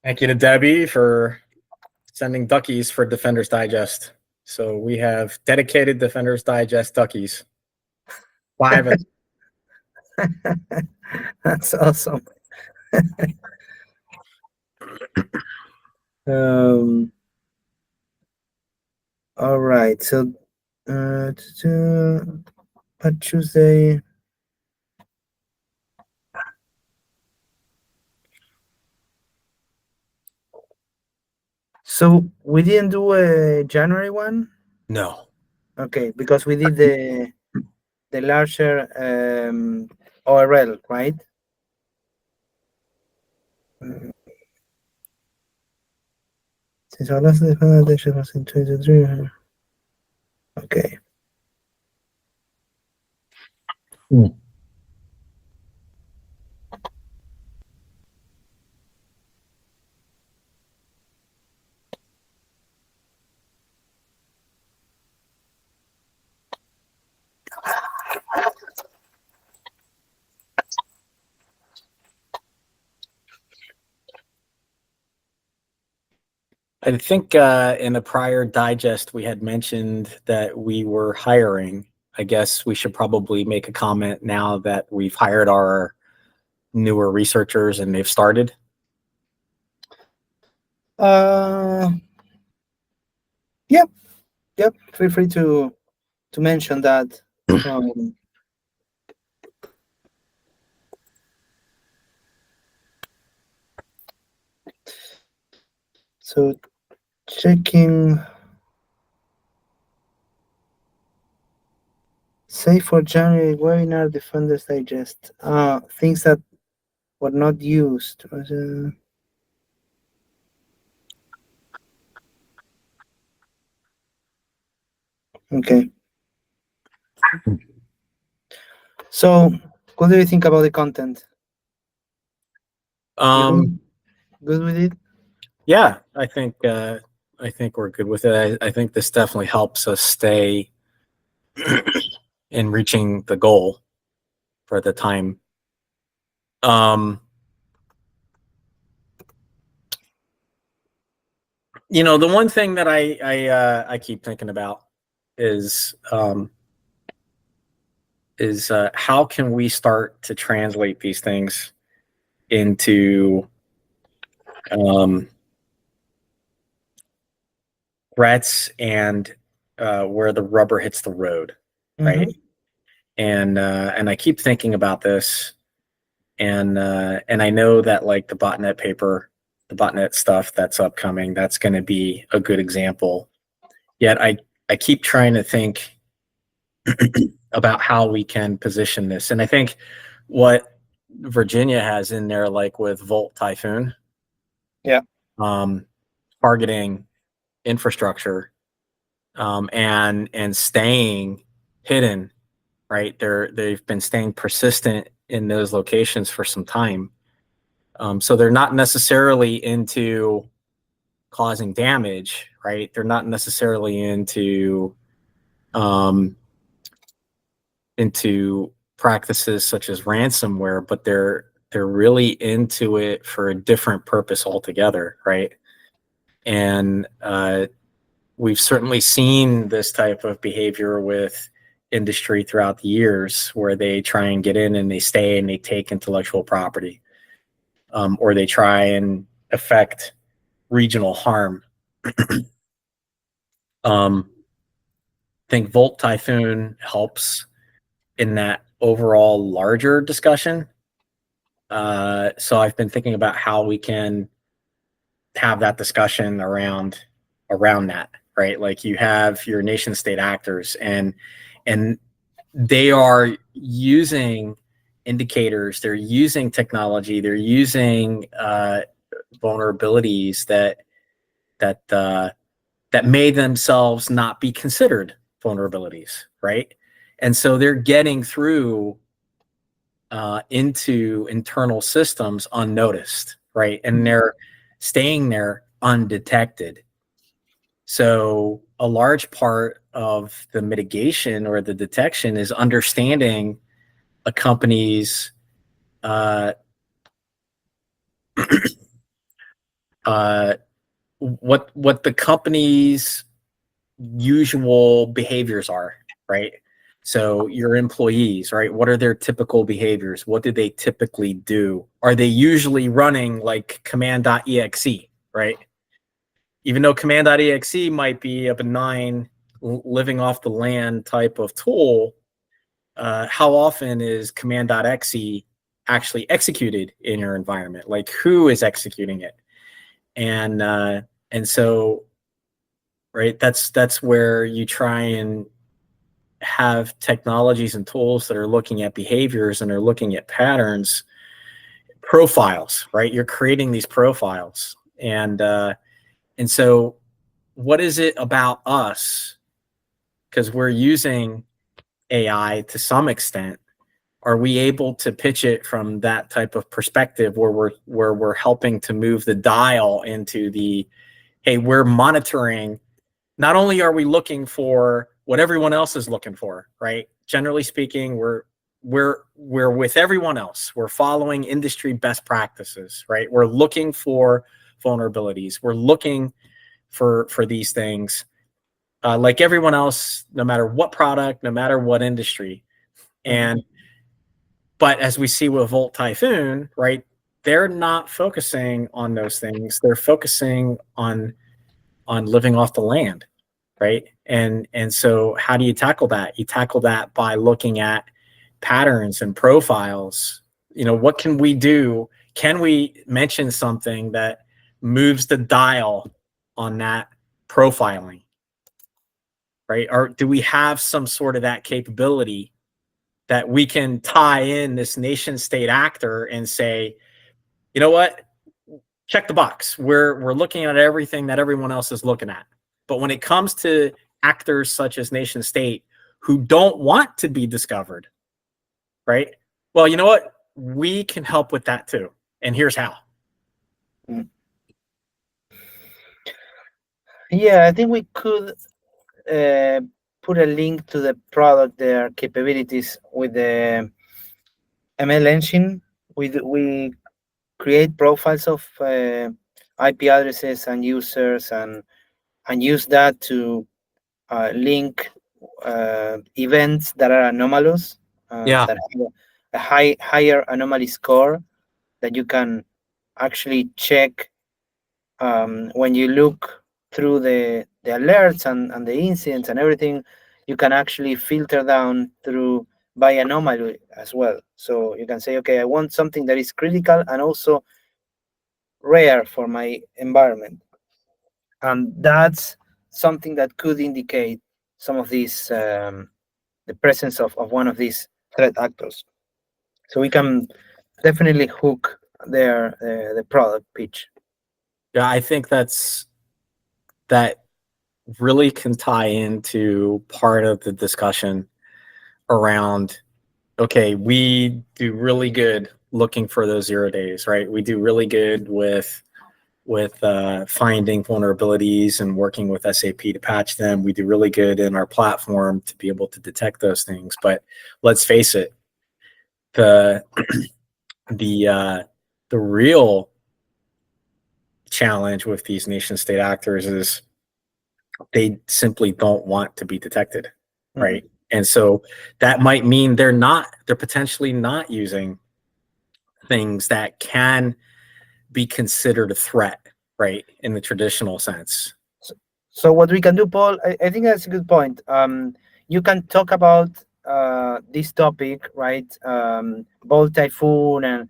Thank you to Debbie for sending duckies for Defenders Digest. So we have dedicated Defenders Digest duckies. 5 of That's awesome. All right. So, but Tuesday. So we didn't do a January one. No. Okay, because we did the larger ORL, right? Since our last presentation was in 2023. Okay. I think in a prior digest, we had mentioned that we were hiring. I guess we should probably make a comment now that we've hired our newer researchers and they've started. Yep. Feel free to mention that. So checking. Say for January webinar Defenders Digest. Things that were not used. Okay. So, what do you think about the content? Good with it? Yeah, I think we're good with it. I think this definitely helps us stay in reaching the goal for the time. You know, the one thing that I keep thinking about is how can we start to translate these things into threats and where the rubber hits the road, right? And I keep thinking about this, and I know that like the botnet paper, the botnet stuff that's upcoming, that's going to be a good example. Yet I keep trying to think about how we can position this, and I think what Virginia has in there, like with Volt Typhoon, targeting infrastructure, and staying hidden, right? They've been staying persistent in those locations for some time. So they're not necessarily into causing damage, right? They're not necessarily into practices such as ransomware, but they're really into it for a different purpose altogether, right? And we've certainly seen this type of behavior with industry throughout the years, where they try and get in and they stay and they take intellectual property, or they try and affect regional harm. I think Volt Typhoon helps in that overall larger discussion. So I've been thinking about how we can have that discussion around that, right? Like you have your nation state actors, and they are using indicators, they're using technology, they're using vulnerabilities that may themselves not be considered vulnerabilities, right? And so they're getting through into internal systems unnoticed, right? And they're staying there undetected. So a large part of the mitigation or the detection is understanding a company's what the company's usual behaviors are, right? So your employees, right? What are their typical behaviors? What do they typically do? Are they usually running like command.exe, right? Even though command.exe might be a benign living off the land type of tool, how often is command.exe actually executed in your environment? Like who is executing it? And so, right, that's where you try and have technologies and tools that are looking at behaviors and are looking at patterns, profiles, right? You're creating these profiles, and so what is it about us? Because we're using AI to some extent. Are we able to pitch it from that type of perspective where we're helping to move the dial into the, hey, we're monitoring. Not only are we looking for what everyone else is looking for, right? Generally speaking, we're with everyone else. We're following industry best practices, right? We're looking for vulnerabilities. We're looking for these things, like everyone else, no matter what product, no matter what industry. And but as we see with Volt Typhoon, right, they're not focusing on those things. They're focusing on living off the land, right? And so how do you tackle that? You tackle that by looking at patterns and profiles. You know, what can we do? Can we mention something that moves the dial on that profiling, right? Or do we have some sort of that capability that we can tie in this nation state actor and say, you know what, check the box. We're looking at everything that everyone else is looking at. But when it comes to actors such as nation state who don't want to be discovered, right? Well, you know what? We can help with that too. And here's how. Yeah, I think we could put a link to the product, their capabilities with the ML engine. We create profiles of IP addresses and users, and use that to link events that are anomalous, Yeah. that have a higher anomaly score that you can actually check when you look through the alerts and the incidents and everything. You can actually filter down through by anomaly as well. So you can say, okay, I want something that is critical and also rare for my environment, and that's something that could indicate some of these the presence of one of these threat actors. So we can definitely hook their the product pitch. Yeah, I think that really can tie into part of the discussion around, okay, we do really good looking for those 0 days, right? We do really good with finding vulnerabilities and working with SAP to patch them. We do really good in our platform to be able to detect those things. But let's face it, the the real challenge with these nation state actors is they simply don't want to be detected, right? And so that might mean they're potentially not using things that can be considered a threat, right, in the traditional sense. So what we can do, Paul, I think that's a good point. You can talk about this topic, right? Bolt Typhoon and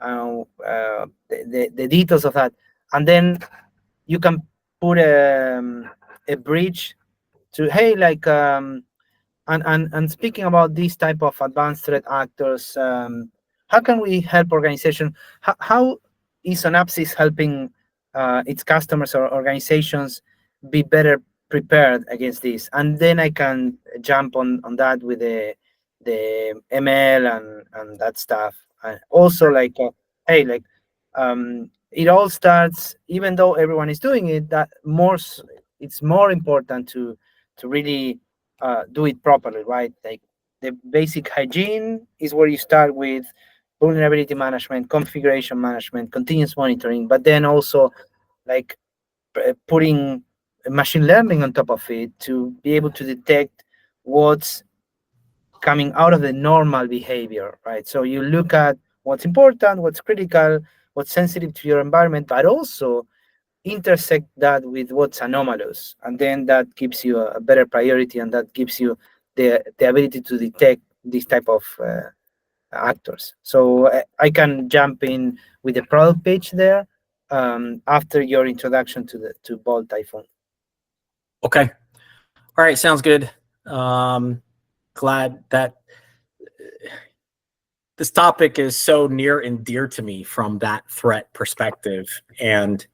the details of that, and then you can put a bridge to, hey, like and speaking about these type of advanced threat actors, how can we help organization? How is Synapsys helping its customers or organizations be better prepared against this? And then I can jump on that with the ML and that stuff. And also, like, hey, like, it all starts, even though everyone is doing it, that it's more important to really do it properly, right? Like, the basic hygiene is where you start with vulnerability management, configuration management, continuous monitoring, but then also like putting machine learning on top of it to be able to detect what's coming out of the normal behavior, right? So you look at what's important, what's critical, what's sensitive to your environment, but also intersect that with what's anomalous, and then that gives you a better priority, and that gives you the ability to detect this type of actors. So I can jump in with the product page there after your introduction to Bolt Typhoon. Okay. All right. Sounds good. Glad that this topic is so near and dear to me from that threat perspective, and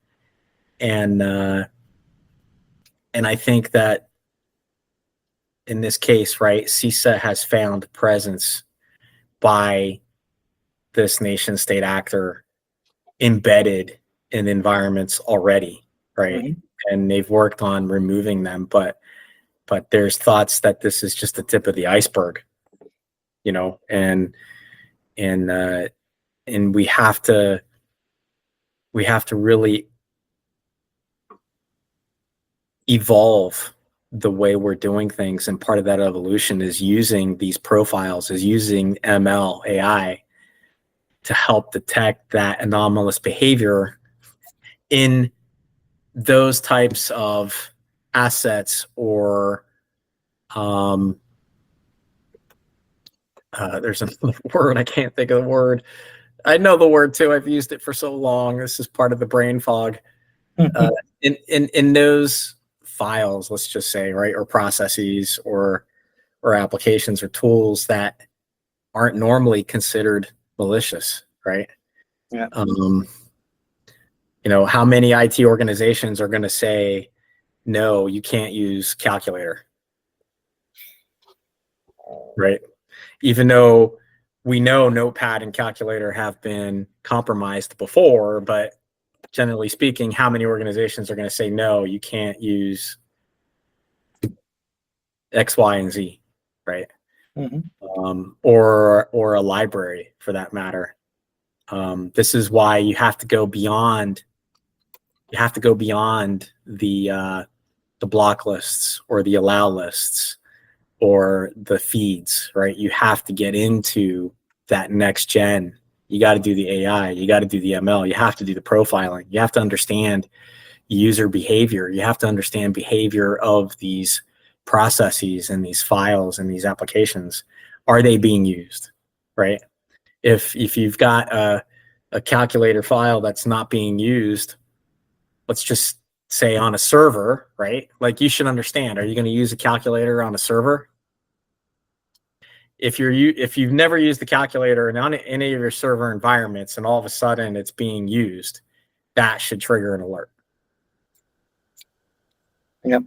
I think that in this case, right, CISA has found presence by this nation state actor embedded in environments already, right? Mhm. And they've worked on removing them, but there's thoughts that this is just the tip of the iceberg, you know, and we have to really evolve the way we're doing things, and part of that evolution is using these profiles, is using ML AI to help detect that anomalous behavior in those types of assets, or there's another word, I can't think of the word. I know the word too, I've used it for so long. This is part of the brain fog. In those files, let's just say, right, or processes, or applications or tools that aren't normally considered malicious, right? Yeah. You know, how many IT organizations are going to say, no, you can't use calculator, right? Even though we know Notepad and calculator have been compromised before, but generally speaking, how many organizations are going to say, no, you can't use X, Y, and Z, right? Or a library for that matter. This is why you have to go beyond. You have to go beyond the block lists or the allow lists or the feeds, right? You have to get into that next gen. You got to do the AI. You got to do the ML. You have to do the profiling. You have to understand user behavior. You have to understand behavior of these processes and these files and these applications. Are they being used, right? If you've got a calculator file that's not being used, let's just say on a server, right? Like, you should understand, are you going to use a calculator on a server? If you've never used the calculator in any of your server environments, and all of a sudden it's being used, that should trigger an alert. Yep.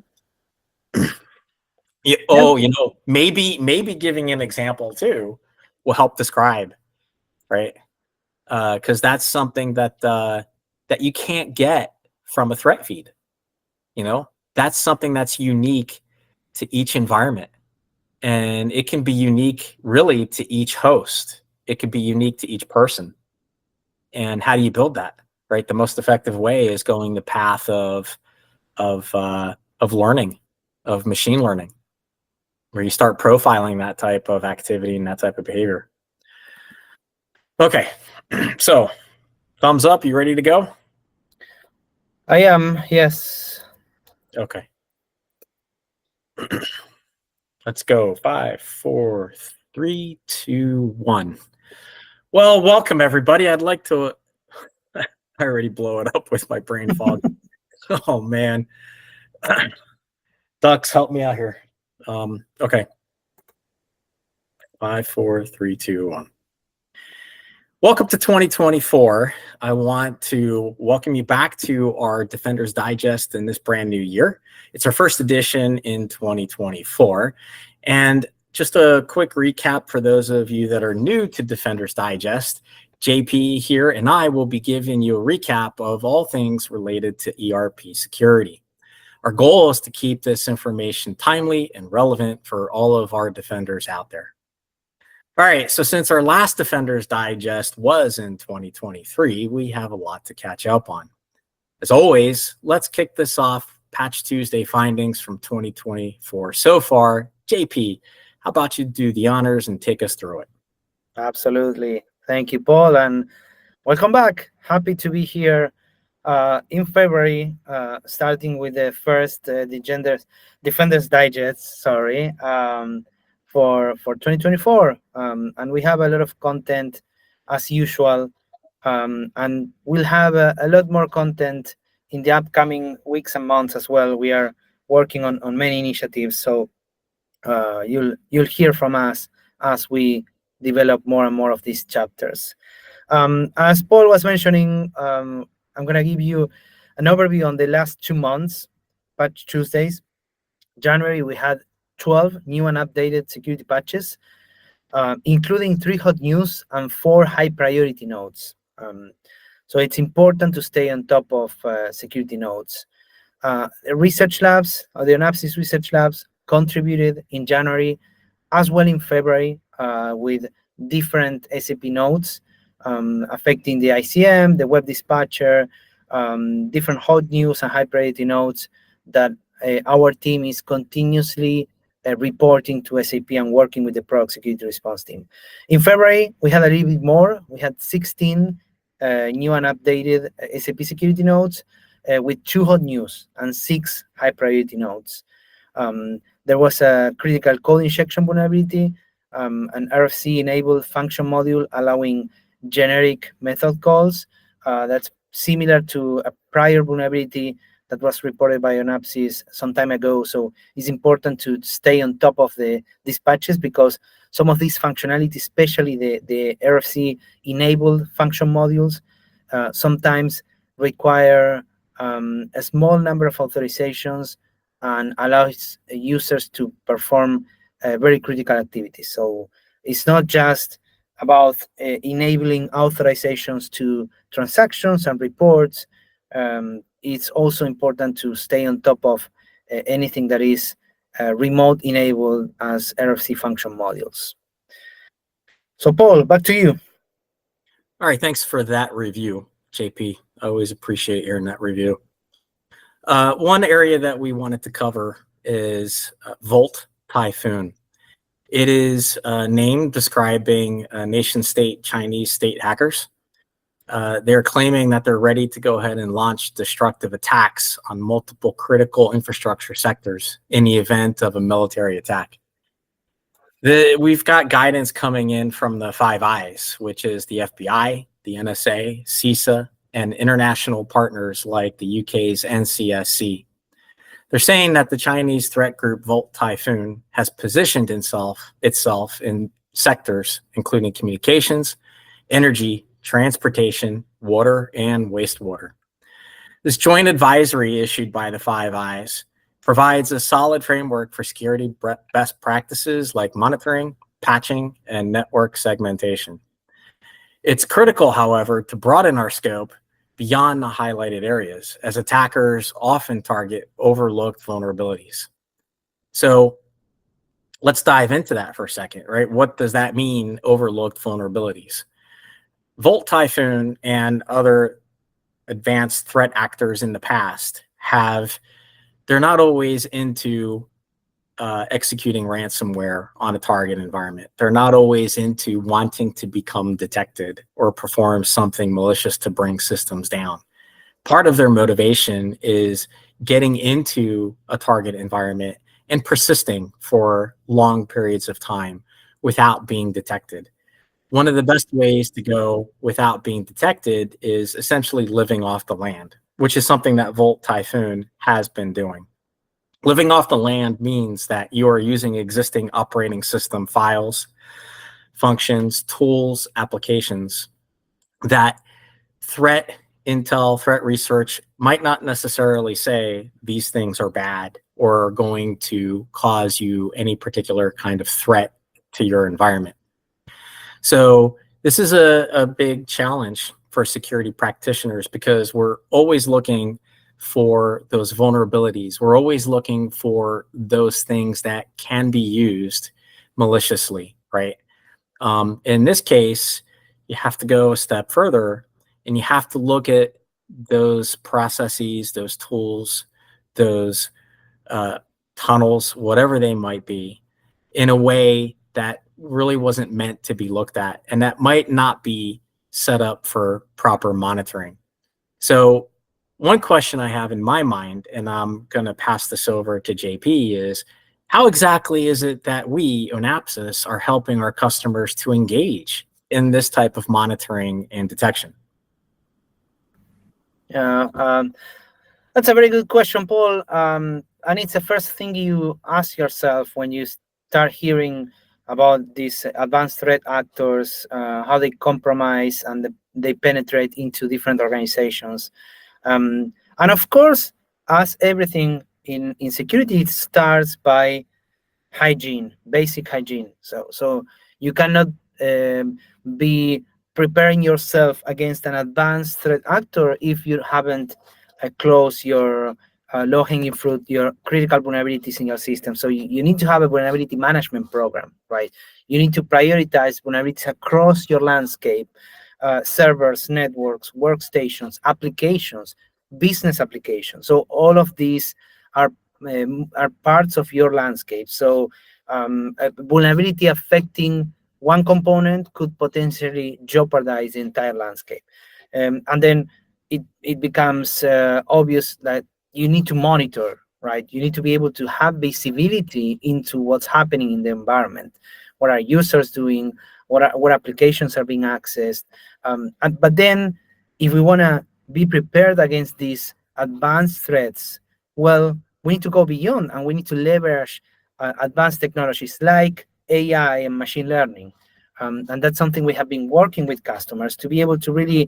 Yeah, oh, you know, maybe giving an example too will help describe, right? Because that's something that that you can't get from a threat feed. You know, that's something that's unique to each environment, and it can be unique really to each host. It could be unique to each person. And how do you build that? Right, the most effective way is going the path of learning, of machine learning, where you start profiling that type of activity and that type of behavior. Okay, so thumbs up. You ready to go? I am, yes. Okay. Let's go. 5, 4, 3, 2, 1. Well, welcome everybody. I'd like to. I already blow it up with my brain fog. Oh man, Ducks, help me out here. Okay. 5, 4, 3, 2, 1. Welcome to 2024. I want to welcome you back to our Defenders Digest in this brand new year. It's our first edition in 2024. And just a quick recap for those of you that are new to Defenders Digest. JP here and I will be giving you a recap of all things related to ERP security. Our goal is to keep this information timely and relevant for all of our defenders out there. All right, so since our last Defenders Digest was in 2023, we have a lot to catch up on. As always, let's kick this off. Patch Tuesday findings from 2024 so far. JP, how about you do the honors and take us through it? Absolutely. Thank you, Paul, and welcome back. Happy to be here in February, starting with the first Defenders Digest, for 2024. And we have a lot of content as usual, and we'll have a lot more content in the upcoming weeks and months as well. We are working on many initiatives, so you'll hear from us as we develop more and more of these chapters. As Paul was mentioning, I'm going to give you an overview on the last 2 months, Patch Tuesdays. January, we had 12 new and updated security patches, including 3 hot news and 4 high priority nodes. So it's important to stay on top of security nodes. The research labs, the Onapsis research labs, contributed in January as well in February with different SAP nodes affecting the ICM, the web dispatcher, different hot news and high priority nodes that our team is continuously reporting to SAP and working with the product security response team. In February, we had a little bit more. We had 16 new and updated SAP security nodes with 2 hot news and 6 high priority nodes. There was a critical code injection vulnerability, an RFC-enabled function module allowing generic method calls. That's similar to a prior vulnerability that was reported by Onapsis some time ago. So it's important to stay on top of these patches because some of these functionalities, especially the RFC-enabled function modules, sometimes require a small number of authorizations and allows users to perform very critical activities. So it's not just about enabling authorizations to transactions and reports. It's also important to stay on top of anything that is remote enabled as RFC function modules. So Paul, back to you. All right, thanks for that review, JP. I always appreciate hearing that review. One area that we wanted to cover is Volt Typhoon. It is a name describing nation-state Chinese state hackers. They're claiming that they're ready to go ahead and launch destructive attacks on multiple critical infrastructure sectors in the event of a military attack. We've got guidance coming in from the Five Eyes, which is the FBI, the NSA, CISA, and international partners like the UK's NCSC. They're saying that the Chinese threat group Volt Typhoon has positioned itself in sectors including communications, energy, transportation, water, and wastewater. This joint advisory issued by the Five Eyes provides a solid framework for security best practices like monitoring, patching, and network segmentation. It's critical, however, to broaden our scope beyond the highlighted areas, as attackers often target overlooked vulnerabilities. So let's dive into that for a second, right? What does that mean, overlooked vulnerabilities? Volt Typhoon and other advanced threat actors in the past they're not always into executing ransomware on a target environment. They're not always into wanting to become detected or perform something malicious to bring systems down. Part of their motivation is getting into a target environment and persisting for long periods of time without being detected. One of the best ways to go without being detected is essentially living off the land, which is something that Volt Typhoon has been doing. Living off the land means that you are using existing operating system files, functions, tools, applications that threat intel, threat research might not necessarily say these things are bad or are going to cause you any particular kind of threat to your environment. So this is a big challenge for security practitioners because we're always looking for those vulnerabilities. We're always looking for those things that can be used maliciously, right? In this case, you have to go a step further and you have to look at those processes, those tools, those tunnels, whatever they might be, in a way that really wasn't meant to be looked at, and that might not be set up for proper monitoring. So one question I have in my mind, and I'm going to pass this over to JP, is how exactly is it that we, Onapsis, are helping our customers to engage in this type of monitoring and detection? That's a very good question, Paul. And it's the first thing you ask yourself when you start hearing about these advanced threat actors, how they compromise and they penetrate into different organizations. And of course, as everything in security, it starts by hygiene, basic hygiene. So you cannot be preparing yourself against an advanced threat actor if you haven't closed your low-hanging fruit, your critical vulnerabilities in your system. So you need to have a vulnerability management program, right? You need to prioritize vulnerabilities across your landscape, servers, networks, workstations, applications, business applications. So all of these are parts of your landscape. So a vulnerability affecting one component could potentially jeopardize the entire landscape. And then it becomes obvious that you need to monitor, right? You need to be able to have visibility into what's happening in the environment. What are users doing? What applications are being accessed? But then if we want to be prepared against these advanced threats, well, we need to go beyond and we need to leverage advanced technologies like AI and machine learning. And that's something we have been working with customers to be able to really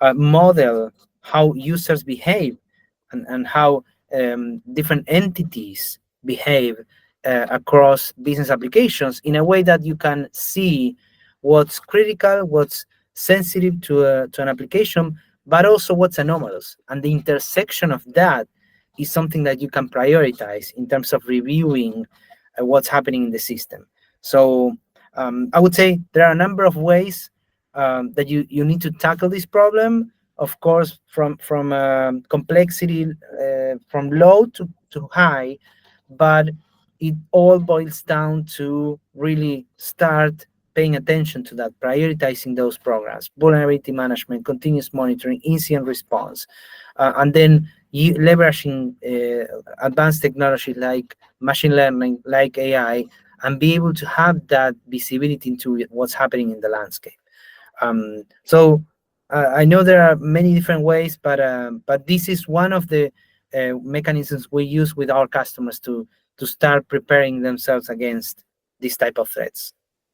model how users behave and how different entities behave across business applications in a way that you can see what's critical, what's sensitive to an application, but also what's anomalous. And the intersection of that is something that you can prioritize in terms of reviewing what's happening in the system. So I would say there are a number of ways that you need to tackle this problem. Of course, from complexity, from low to high, but it all boils down to really start paying attention to that, prioritizing those programs, vulnerability management, continuous monitoring, incident response, and then leveraging advanced technology like machine learning, like AI, and be able to have that visibility into what's happening in the landscape. So I know there are many different ways, but this is one of the mechanisms we use with our customers to start preparing themselves against this type of threats.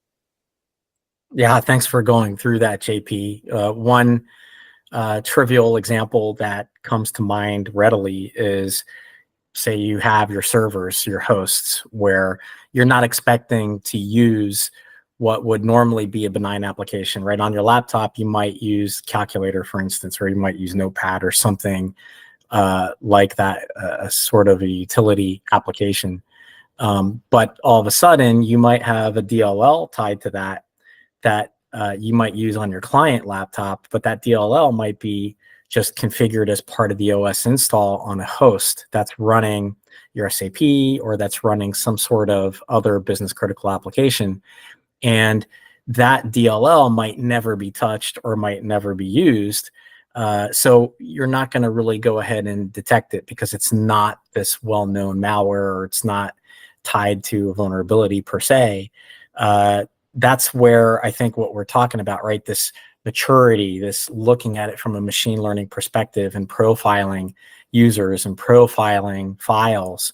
Yeah, thanks for going through that, JP. One trivial example that comes to mind readily is, say you have your servers, your hosts, where you're not expecting to use what would normally be a benign application, right? On your laptop, you might use Calculator, for instance, or you might use Notepad or something like that, a sort of a utility application. But all of a sudden, you might have a DLL tied to that you might use on your client laptop, but that DLL might be just configured as part of the OS install on a host that's running your SAP or that's running some sort of other business critical application. And that DLL might never be touched or might never be used. So you're not going to really go ahead and detect it because it's not this well-known malware or it's not tied to a vulnerability per se. That's where I think what we're talking about, right? This maturity, this looking at it from a machine learning perspective and profiling users and profiling files,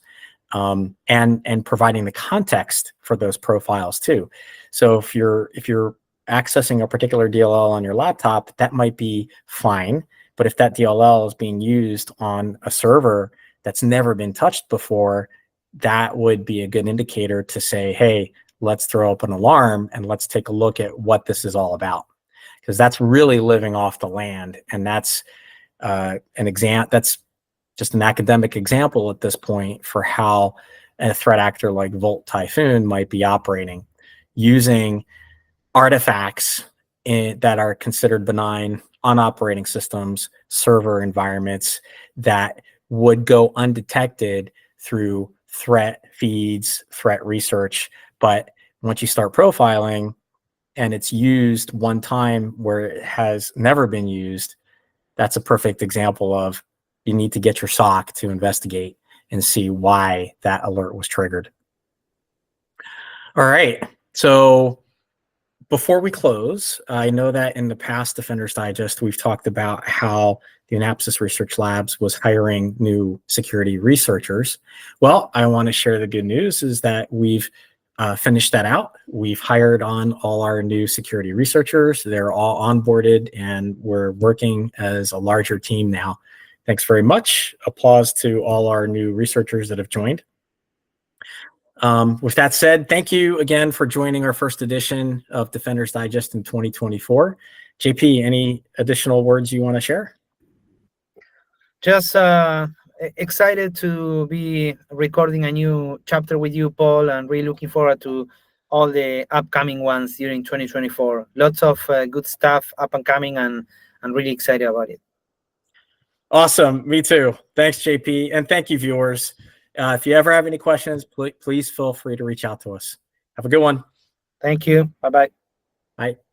and providing the context for those profiles too. So if you're accessing a particular DLL on your laptop, that might be fine. But if that DLL is being used on a server that's never been touched before, that would be a good indicator to say, hey, let's throw up an alarm and let's take a look at what this is all about. Because that's really living off the land. And that's that's just an academic example at this point for how a threat actor like Volt Typhoon might be operating, using artifacts that are considered benign on operating systems, server environments that would go undetected through threat feeds, threat research. But once you start profiling and it's used one time where it has never been used, that's a perfect example of you need to get your SOC to investigate and see why that alert was triggered. All right. So before we close, I know that in the past Defenders Digest, we've talked about how the Anapsys Research Labs was hiring new security researchers. Well, I want to share the good news is that we've finished that out. We've hired on all our new security researchers. They're all onboarded and we're working as a larger team now. Thanks very much. Applause to all our new researchers that have joined. With that said, thank you again for joining our first edition of Defenders Digest in 2024. JP, any additional words you want to share? Just excited to be recording a new chapter with you, Paul, and really looking forward to all the upcoming ones during 2024. Lots of good stuff up and coming, and I'm really excited about it. Awesome. Me too. Thanks, JP. And thank you, viewers. If you ever have any questions, please feel free to reach out to us. Have a good one. Thank you. Bye-bye. Bye.